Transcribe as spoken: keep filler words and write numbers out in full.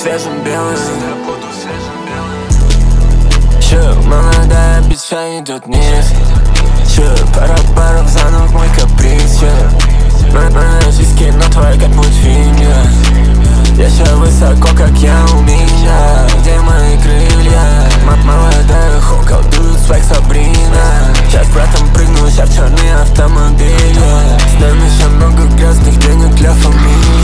свежим белым. Чё, молодая бича идет вниз. Чё, пара паров заново мой каприз. Моя жизнь кино, твоя как мультфильм. Я ща высоко, как я у меня. Где мои крылья? Молодая хо, колдует свайк Сабрина. Сейчас братом прыгну, ща в черный автомобиль. С нами еще много грязных денег для фамилии.